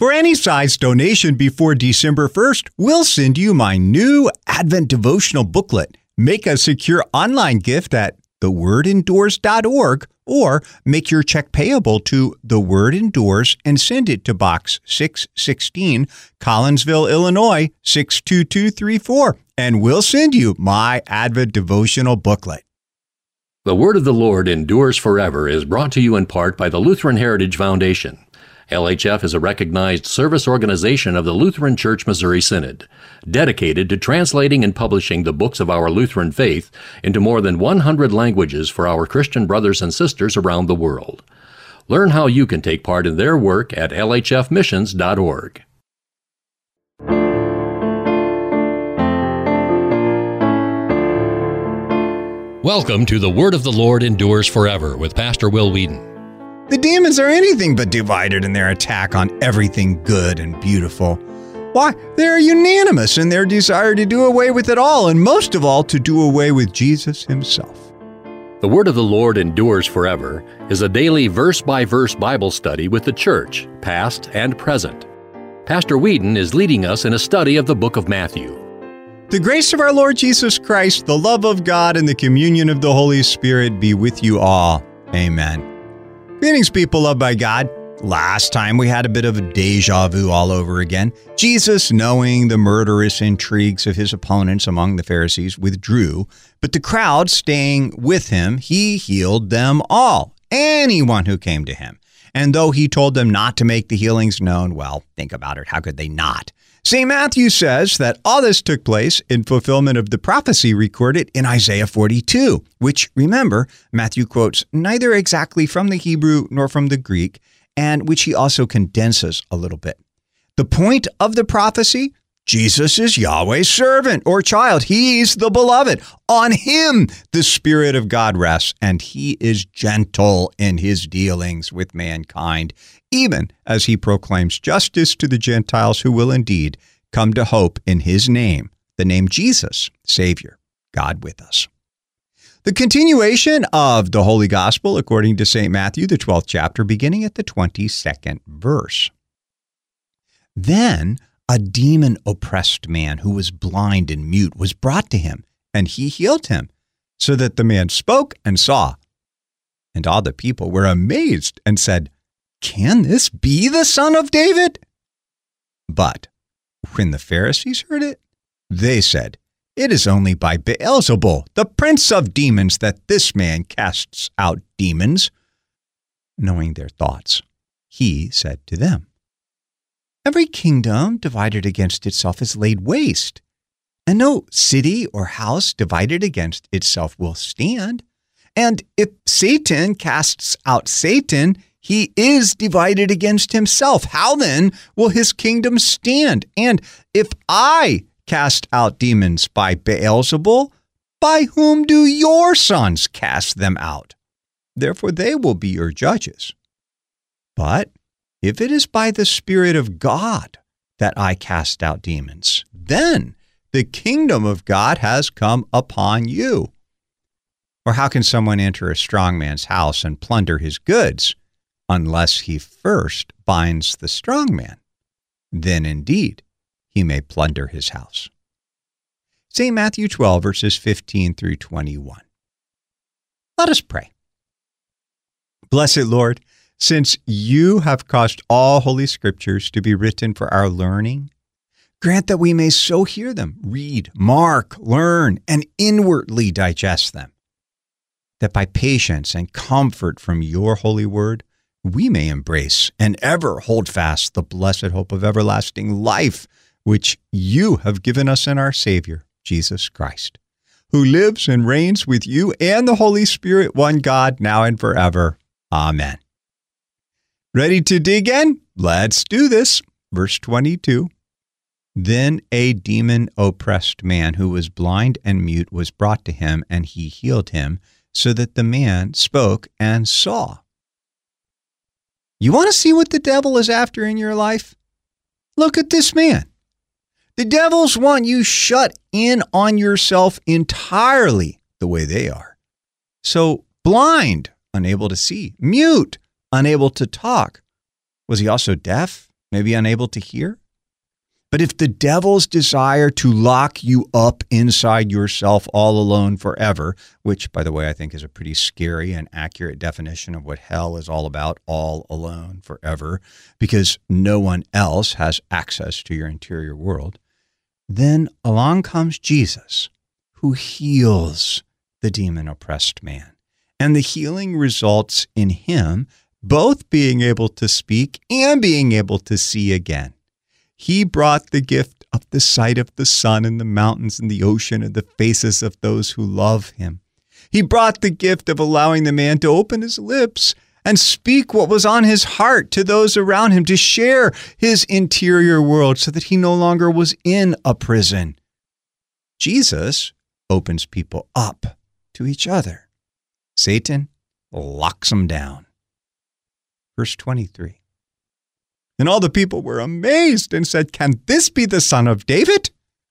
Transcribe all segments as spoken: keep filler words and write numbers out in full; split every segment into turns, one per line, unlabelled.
For any size donation before December first, we'll send you my new Advent devotional booklet. Make a secure online gift at the word endures dot org or make your check payable to The Word Endures and send it to Box six sixteen, Collinsville, Illinois, six two two three four, and we'll send you my Advent devotional booklet.
The Word of the Lord Endures Forever is brought to you in part by the Lutheran Heritage Foundation. L H F is a recognized service organization of the Lutheran Church Missouri Synod, dedicated to translating and publishing the books of our Lutheran faith into more than one hundred languages for our Christian brothers and sisters around the world. Learn how you can take part in their work at L H F missions dot org. Welcome to The Word of the Lord Endures Forever with Pastor Will Whedon.
The demons are anything but divided in their attack on everything good and beautiful. Why, they are unanimous in their desire to do away with it all, and most of all, to do away with Jesus himself.
The Word of the Lord Endures Forever is a daily verse-by-verse Bible study with the church, past and present. Pastor Whedon is leading us in a study of the book of Matthew.
The grace of our Lord Jesus Christ, the love of God, and the communion of the Holy Spirit be with you all. Amen. Greetings, people loved by God. Last time we had a bit of a deja vu all over again. Jesus, knowing the murderous intrigues of his opponents among the Pharisees, withdrew, but the crowd staying with him, he healed them all, anyone who came to him. And though he told them not to make the healings known, well, think about it, how could they not? Saint Matthew says that all this took place in fulfillment of the prophecy recorded in Isaiah forty-two, which, remember, Matthew quotes neither exactly from the Hebrew nor from the Greek, and which he also condenses a little bit. The point of the prophecy? Jesus is Yahweh's servant or child. He's the beloved. On him the Spirit of God rests, and he is gentle in his dealings with mankind, even as he proclaims justice to the Gentiles who will indeed come to hope in his name, the name Jesus, Savior, God with us. The continuation of the Holy Gospel according to Saint Matthew, the twelfth chapter, beginning at the twenty-second verse. Then a demon-oppressed man who was blind and mute was brought to him, and he healed him, so that the man spoke and saw. And all the people were amazed and said, "Can this be the Son of David?" But when the Pharisees heard it, they said, "It is only by Beelzebul, the prince of demons, that this man casts out demons." Knowing their thoughts, he said to them, "Every kingdom divided against itself is laid waste, and no city or house divided against itself will stand. And if Satan casts out Satan, he is divided against himself. How then will his kingdom stand? And if I cast out demons by Beelzebul, by whom do your sons cast them out? Therefore they will be your judges. But if it is by the Spirit of God that I cast out demons, then the kingdom of God has come upon you. Or how can someone enter a strong man's house and plunder his goods unless he first binds the strong man? Then indeed he may plunder his house. Saint Matthew twelve, verses fifteen through twenty-one. Let us pray. Blessed Lord, since you have caused all holy scriptures to be written for our learning, grant that we may so hear them, read, mark, learn, and inwardly digest them, that by patience and comfort from your holy word, we may embrace and ever hold fast the blessed hope of everlasting life, which you have given us in our Savior, Jesus Christ, who lives and reigns with you and the Holy Spirit, one God, now and forever. Amen. Ready to dig in? Let's do this. Verse twenty-two. Then a demon-oppressed man who was blind and mute was brought to him, and he healed him, so that the man spoke and saw. You want to see what the devil is after in your life? Look at this man. The devils want you shut in on yourself entirely the way they are. So blind, unable to see, mute, unable to talk. Was he also deaf, maybe unable to hear. But if the devil's desire to lock you up inside yourself all alone forever, which, by the way, I think is a pretty scary and accurate definition of what hell is all about, all alone forever, because no one else has access to your interior world, then along comes Jesus, who heals the demon-oppressed man. And the healing results in him both being able to speak and being able to see again. He brought the gift of the sight of the sun and the mountains and the ocean and the faces of those who love him. He brought the gift of allowing the man to open his lips and speak what was on his heart to those around him, to share his interior world so that he no longer was in a prison. Jesus opens people up to each other. Satan locks them down. Verse twenty-three. And all the people were amazed and said, "Can this be the Son of David?"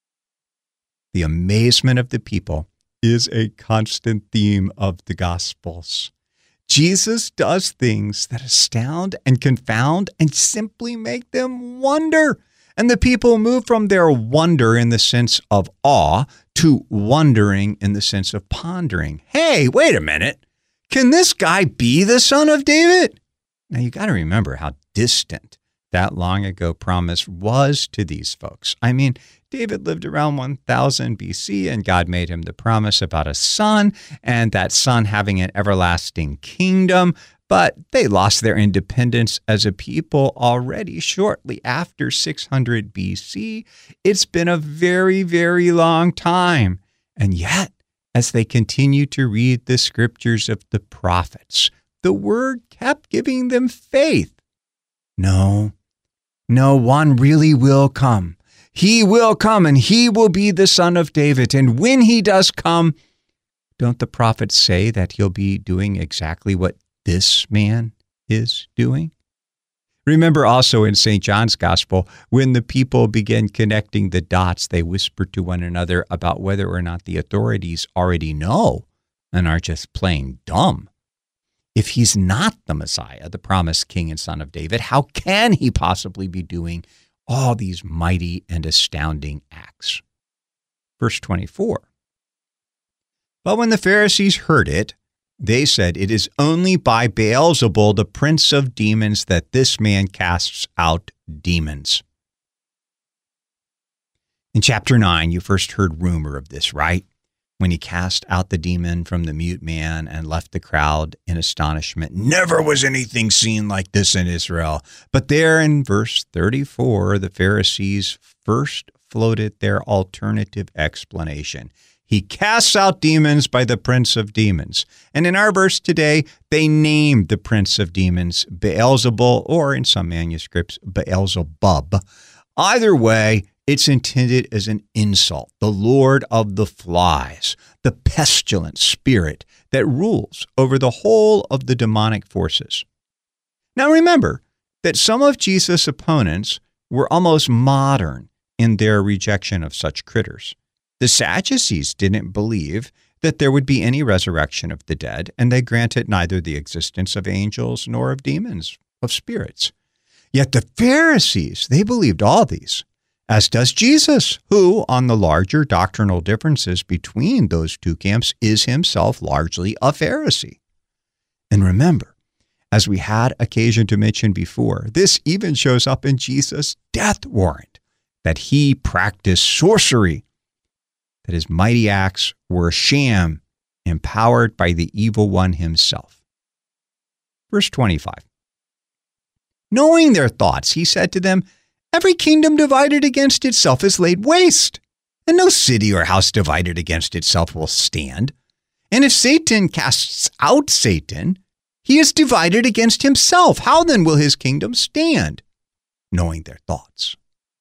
The amazement of the people is a constant theme of the Gospels. Jesus does things that astound and confound and simply make them wonder. And the people move from their wonder in the sense of awe to wondering in the sense of pondering. Hey, wait a minute. Can this guy be the Son of David? Now, you got to remember how distant that long ago promise was to these folks. I mean, David lived around one thousand B C, and God made him the promise about a son, and that son having an everlasting kingdom. But they lost their independence as a people already shortly after six hundred B C. It's been a very, very long time. And yet, as they continue to read the scriptures of the prophets, the word kept giving them faith. No, no, one really will come. He will come, and he will be the Son of David. And when he does come, don't the prophets say that he'll be doing exactly what this man is doing? Remember also in Saint John's Gospel, when the people begin connecting the dots, they whisper to one another about whether or not the authorities already know and are just plain dumb. If he's not the Messiah, the promised King and Son of David, how can he possibly be doing all these mighty and astounding acts? Verse twenty-four. But when the Pharisees heard it, they said, "It is only by Beelzebul, the prince of demons, that this man casts out demons." In chapter nine, you first heard rumor of this, right? When he cast out the demon from the mute man and left the crowd in astonishment. Never was anything seen like this in Israel. But there in verse thirty-four, the Pharisees first floated their alternative explanation. He casts out demons by the prince of demons. And in our verse today, they named the prince of demons Beelzebul, or in some manuscripts, Beelzebub. Either way, it's intended as an insult, the Lord of the flies, the pestilent spirit that rules over the whole of the demonic forces. Now remember that some of Jesus' opponents were almost modern in their rejection of such critters. The Sadducees didn't believe that there would be any resurrection of the dead, and they granted neither the existence of angels nor of demons, of spirits. Yet the Pharisees, they believed all these, as does Jesus, who, on the larger doctrinal differences between those two camps, is himself largely a Pharisee. And remember, as we had occasion to mention before, this even shows up in Jesus' death warrant, that he practiced sorcery, that his mighty acts were a sham, empowered by the evil one himself. Verse twenty-five. Knowing their thoughts, he said to them, "Every kingdom divided against itself is laid waste, and no city or house divided against itself will stand. And if Satan casts out Satan, he is divided against himself. How then will his kingdom stand?" Knowing their thoughts.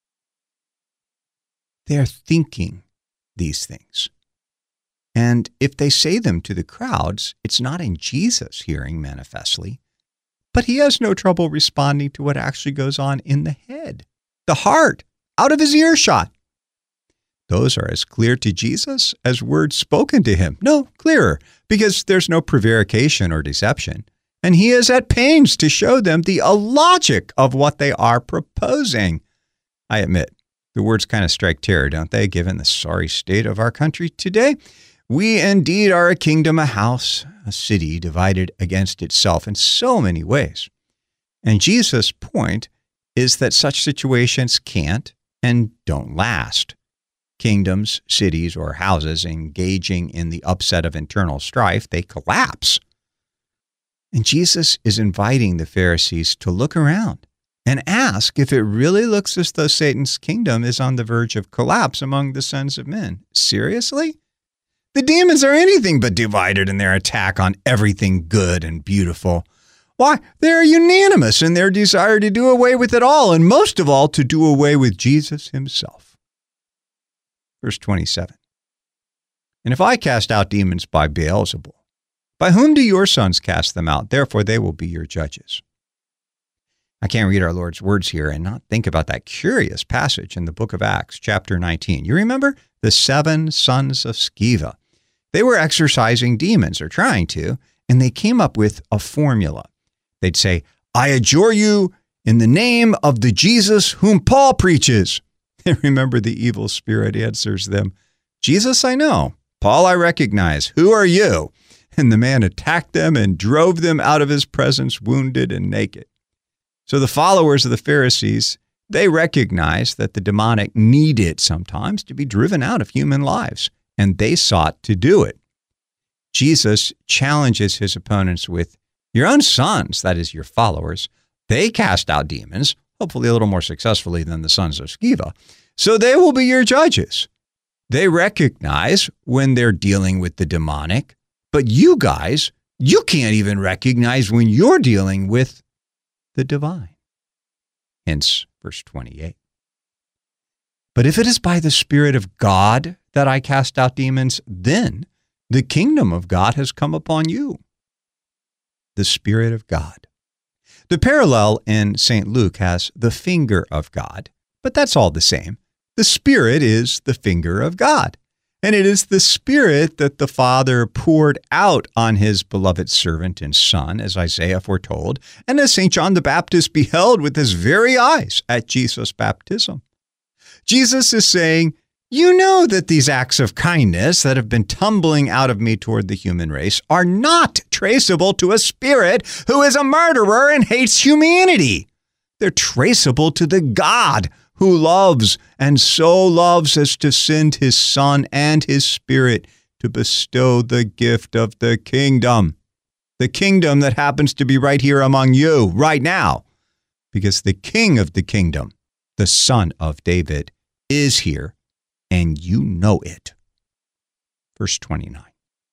They're thinking these things. And if they say them to the crowds, it's not in Jesus' hearing manifestly, but he has no trouble responding to what actually goes on in the head, the heart, out of his earshot. Those are as clear to Jesus as words spoken to him. No, clearer, because there's no prevarication or deception. and he is at pains to show them the illogic of what they are proposing. I admit, the words kind of strike terror, don't they, given the sorry state of our country today? We indeed are a kingdom, a house, a city divided against itself in so many ways. And Jesus' point is that such situations can't and don't last. Kingdoms, cities, or houses engaging in the upset of internal strife, they collapse. And Jesus is inviting the Pharisees to look around and ask if it really looks as though Satan's kingdom is on the verge of collapse among the sons of men. Seriously? The demons are anything but divided in their attack on everything good and beautiful. Why, they are unanimous in their desire to do away with it all, and most of all, to do away with Jesus himself. Verse twenty-seven. And if I cast out demons by Beelzebul, by whom do your sons cast them out? Therefore, they will be your judges. I can't read our Lord's words here and not think about that curious passage in the book of Acts, chapter nineteen. You remember the seven sons of Sceva? They were exorcising demons, or trying to, and they came up with a formula. They'd say, I adjure you in the name of the Jesus whom Paul preaches. And remember, the evil spirit answers them, Jesus I know, Paul I recognize. Who are you? And the man attacked them and drove them out of his presence, wounded and naked. So the followers of the Pharisees, they recognized that the demonic needed sometimes to be driven out of human lives, and they sought to do it. Jesus challenges his opponents with, your own sons, that is your followers, they cast out demons, hopefully a little more successfully than the sons of Sceva, so they will be your judges. They recognize when they're dealing with the demonic, but you guys, you can't even recognize when you're dealing with the divine. Hence, verse twenty-eight. But if it is by the Spirit of God that I cast out demons, then the kingdom of God has come upon you. The Spirit of God. The parallel in Saint Luke has the finger of God, but that's all the same. The Spirit is the finger of God, and it is the Spirit that the Father poured out on his beloved servant and Son, as Isaiah foretold, and as Saint John the Baptist beheld with his very eyes at Jesus' baptism. Jesus is saying, you know that these acts of kindness that have been tumbling out of me toward the human race are not traceable to a spirit who is a murderer and hates humanity. They're traceable to the God who loves, and so loves as to send his Son and his Spirit to bestow the gift of the kingdom. The kingdom that happens to be right here among you right now, because the King of the kingdom, the Son of David, is here, and you know it. Verse twenty-nine.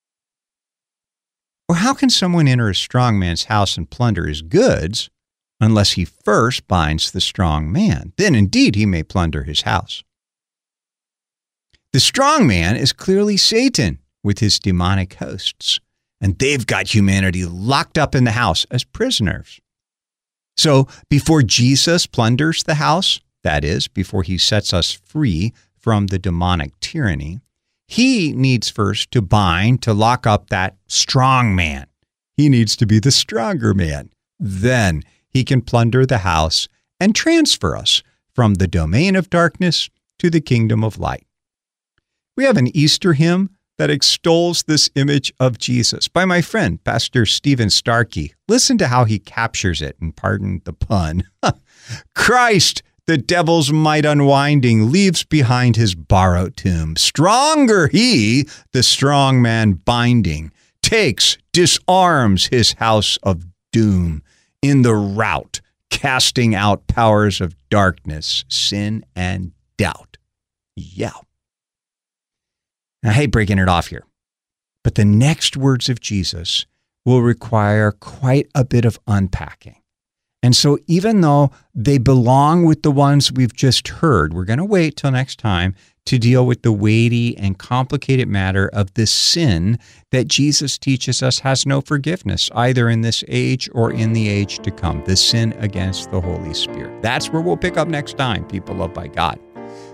Or how can someone enter a strong man's house and plunder his goods unless he first binds the strong man? Then indeed he may plunder his house. The strong man is clearly Satan with his demonic hosts, and they've got humanity locked up in the house as prisoners. So before Jesus plunders the house, that is, before he sets us free from the demonic tyranny, he needs first to bind, to lock up that strong man. He needs to be the stronger man. Then he can plunder the house and transfer us from the domain of darkness to the kingdom of light. We have an Easter hymn that extols this image of Jesus by my friend, Pastor Stephen Starkey. Listen to how he captures it, and pardon the pun. Christ, the devil's might unwinding, leaves behind his borrowed tomb. Stronger he, the strong man binding, takes, disarms his house of doom. In the rout, casting out powers of darkness, sin, and doubt. Yeah. Now, I hate breaking it off here, but the next words of Jesus will require quite a bit of unpacking. And so even though they belong with the ones we've just heard, we're going to wait till next time to deal with the weighty and complicated matter of this sin that Jesus teaches us has no forgiveness, either in this age or in the age to come, the sin against the Holy Spirit. That's where we'll pick up next time, people loved by God.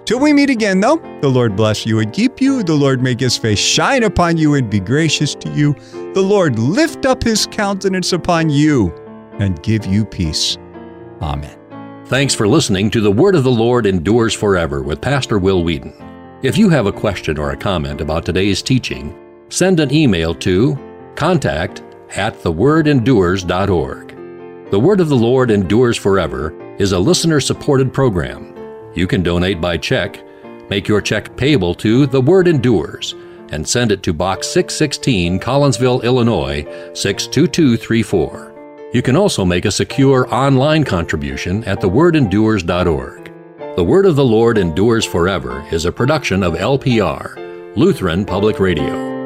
Till we meet again, though, the Lord bless you and keep you. The Lord make his face shine upon you and be gracious to you. The Lord lift up his countenance upon you and give you peace. Amen.
Thanks for listening to The Word of the Lord Endures Forever with Pastor Will Wheaton. If you have a question or a comment about today's teaching, send an email to contact at the word endures dot org. The Word of the Lord Endures Forever is a listener-supported program. You can donate by check. Make your check payable to The Word Endures and send it to Box six sixteen, Collinsville, Illinois, six two two three four. You can also make a secure online contribution at the word endures dot org. The Word of the Lord Endures Forever is a production of L P R, Lutheran Public Radio.